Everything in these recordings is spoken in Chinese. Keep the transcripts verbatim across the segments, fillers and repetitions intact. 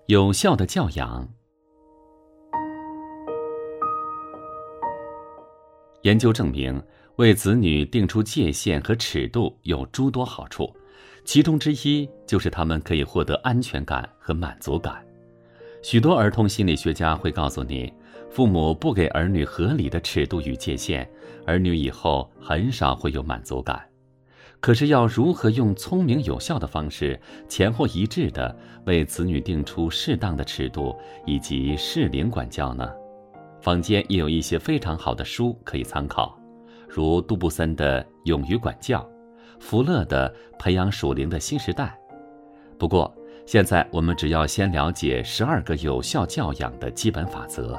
有效的教养。研究证明，为子女定出界限和尺度有诸多好处，其中之一就是他们可以获得安全感和满足感。许多儿童心理学家会告诉你，父母不给儿女合理的尺度与界限，儿女以后很少会有满足感。可是要如何用聪明有效的方式，前后一致地为子女定出适当的尺度以及适龄管教呢？坊间也有一些非常好的书可以参考，如杜布森的《勇于管教》，福勒的《培养属灵的新时代》。不过现在我们只要先了解十二个有效教养的基本法则。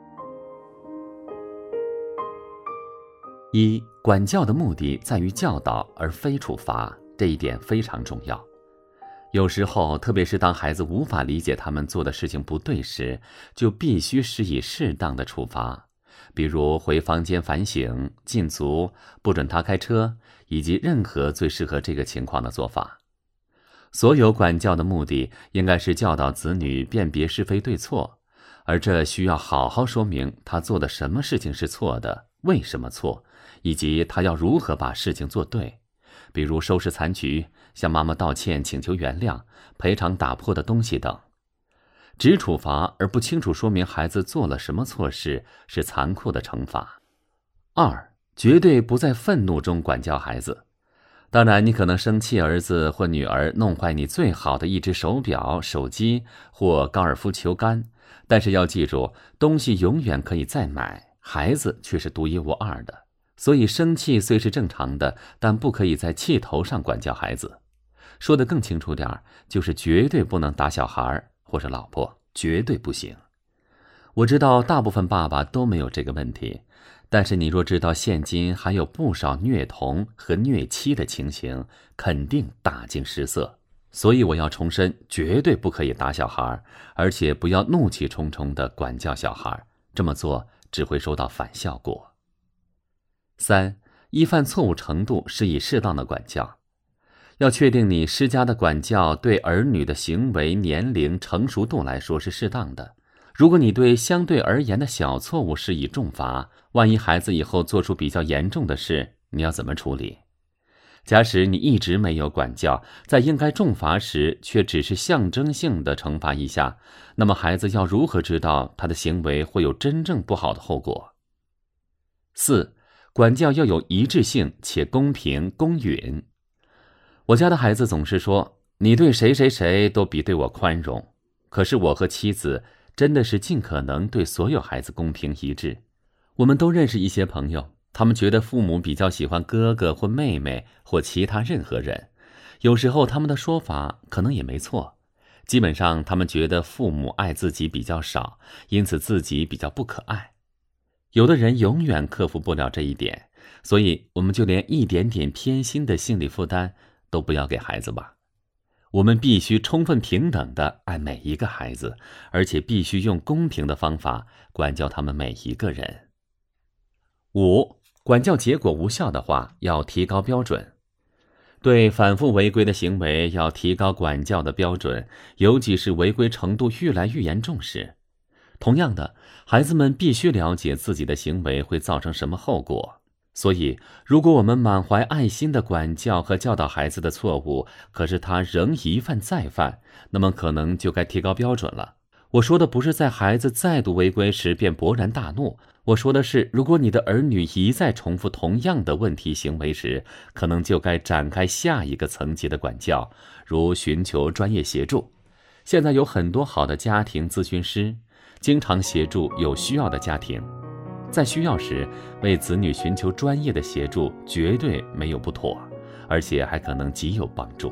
一、管教的目的在于教导而非处罚，这一点非常重要。有时候，特别是当孩子无法理解他们做的事情不对时，就必须施以适当的处罚，比如回房间反省、禁足、不准他开车，以及任何最适合这个情况的做法。所有管教的目的应该是教导子女辨别是非对错，而这需要好好说明他做的什么事情是错的，为什么错，以及他要如何把事情做对，比如收拾残局，向妈妈道歉请求原谅，赔偿打破的东西等。只处罚而不清楚说明孩子做了什么错事，是残酷的惩罚。二、绝对不在愤怒中管教孩子。当然，你可能生气儿子或女儿弄坏你最好的一只手表、手机或高尔夫球杆，但是要记住，东西永远可以再买，孩子却是独一无二的。所以生气虽是正常的，但不可以在气头上管教孩子。说得更清楚点，就是绝对不能打小孩或者老婆，绝对不行。我知道大部分爸爸都没有这个问题，但是你若知道现今还有不少虐童和虐妻的情形，肯定大惊失色。所以我要重申，绝对不可以打小孩，而且不要怒气冲冲地管教小孩，这么做只会收到反效果。三、依犯错误程度施以适当的管教。要确定你施加的管教对儿女的行为、年龄、成熟度来说是适当的。如果你对相对而言的小错误施以重罚，万一孩子以后做出比较严重的事，你要怎么处理？假使你一直没有管教，在应该重罚时却只是象征性的惩罚一下，那么孩子要如何知道他的行为会有真正不好的后果？四、管教要有一致性且公平公允。我家的孩子总是说，你对谁谁谁都比对我宽容，可是我和妻子真的是尽可能对所有孩子公平一致。我们都认识一些朋友，他们觉得父母比较喜欢哥哥或妹妹或其他任何人，有时候他们的说法可能也没错。基本上他们觉得父母爱自己比较少，因此自己比较不可爱。有的人永远克服不了这一点，所以我们就连一点点偏心的心理负担都不要给孩子吧。我们必须充分平等地爱每一个孩子，而且必须用公平的方法管教他们每一个人。五、管教结果无效的话，要提高标准。对反复违规的行为要提高管教的标准，尤其是违规程度越来越严重时。同样的，孩子们必须了解自己的行为会造成什么后果。所以，如果我们满怀爱心的管教和教导孩子的错误，可是他仍一犯再犯，那么可能就该提高标准了。我说的不是在孩子再度违规时便勃然大怒，我说的是，如果你的儿女一再重复同样的问题行为时，可能就该展开下一个层级的管教，如寻求专业协助。现在有很多好的家庭咨询师，经常协助有需要的家庭。在需要时，为子女寻求专业的协助绝对没有不妥，而且还可能极有帮助。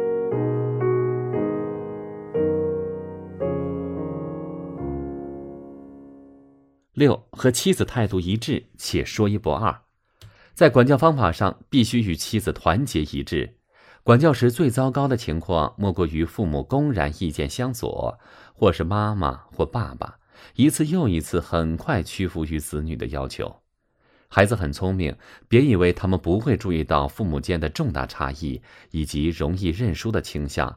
六、和妻子态度一致且说一不二。在管教方法上必须与妻子团结一致。管教时最糟糕的情况莫过于父母公然意见相左，或是妈妈或爸爸一次又一次很快屈服于子女的要求。孩子很聪明，别以为他们不会注意到父母间的重大差异以及容易认输的倾向，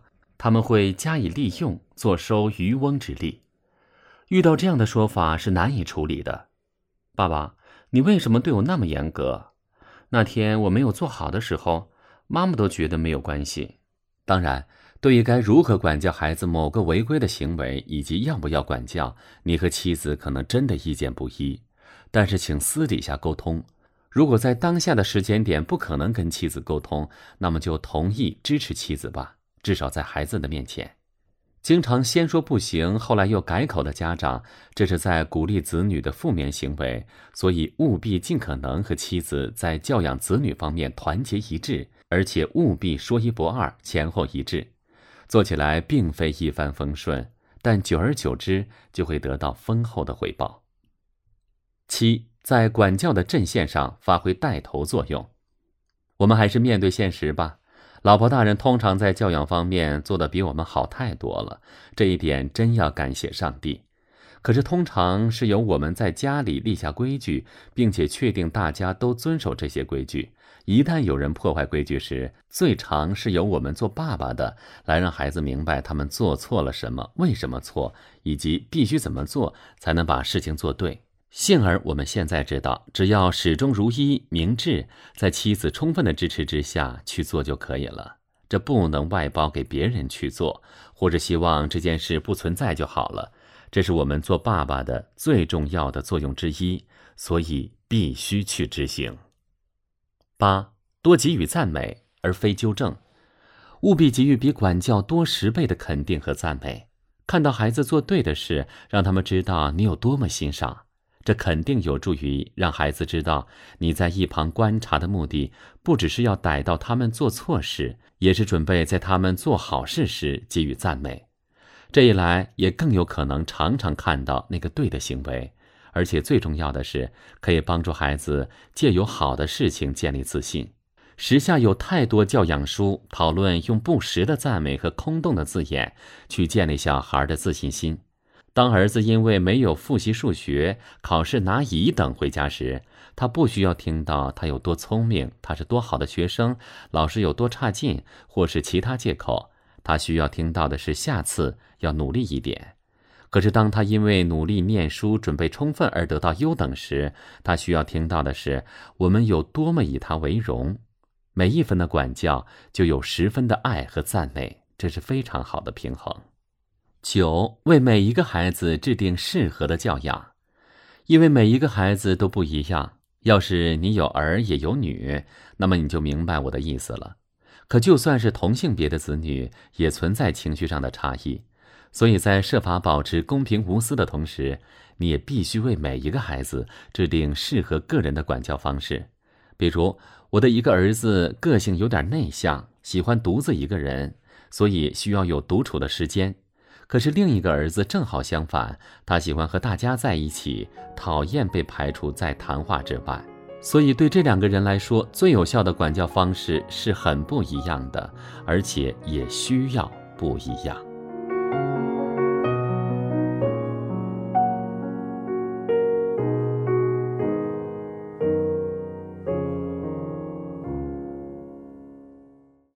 他们会加以利用，坐收渔翁之利。遇到这样的说法是难以处理的。爸爸，你为什么对我那么严格？那天我没有做好的时候，妈妈都觉得没有关系。当然，对于该如何管教孩子某个违规的行为，以及要不要管教，你和妻子可能真的意见不一。但是请私底下沟通。如果在当下的时间点不可能跟妻子沟通，那么就同意支持妻子吧，至少在孩子的面前。经常先说不行，后来又改口的家长，这是在鼓励子女的负面行为，所以务必尽可能和妻子在教养子女方面团结一致，而且务必说一不二，前后一致。做起来并非一帆风顺，但久而久之就会得到丰厚的回报。七，在管教的阵线上发挥带头作用。我们还是面对现实吧。老婆大人通常在教养方面做得比我们好太多了，这一点真要感谢上帝。可是通常是由我们在家里立下规矩，并且确定大家都遵守这些规矩。一旦有人破坏规矩时，最常是由我们做爸爸的来让孩子明白他们做错了什么，为什么错，以及必须怎么做才能把事情做对。幸而我们现在知道，只要始终如一、明智，在妻子充分的支持之下去做就可以了。这不能外包给别人去做，或者希望这件事不存在就好了。这是我们做爸爸的最重要的作用之一，所以必须去执行。八，多给予赞美而非纠正，务必给予比管教多十倍的肯定和赞美。看到孩子做对的事，让他们知道你有多么欣赏。这肯定有助于让孩子知道，你在一旁观察的目的，不只是要逮到他们做错事，也是准备在他们做好事时给予赞美。这一来，也更有可能常常看到那个对的行为，而且最重要的是，可以帮助孩子借由好的事情建立自信。时下有太多教养书讨论用不实的赞美和空洞的字眼去建立小孩的自信心。当儿子因为没有复习数学，考试拿乙等回家时，他不需要听到他有多聪明，他是多好的学生，老师有多差劲，或是其他借口。他需要听到的是下次要努力一点。可是当他因为努力念书准备充分而得到优等时，他需要听到的是我们有多么以他为荣。每一分的管教就有十分的爱和赞美，这是非常好的平衡。九，为每一个孩子制定适合的教养。因为每一个孩子都不一样，要是你有儿也有女，那么你就明白我的意思了。可就算是同性别的子女，也存在情绪上的差异，所以在设法保持公平无私的同时，你也必须为每一个孩子制定适合个人的管教方式。比如，我的一个儿子个性有点内向，喜欢独自一个人，所以需要有独处的时间。可是另一个儿子正好相反，他喜欢和大家在一起，讨厌被排除在谈话之外。所以对这两个人来说，最有效的管教方式是很不一样的，而且也需要不一样。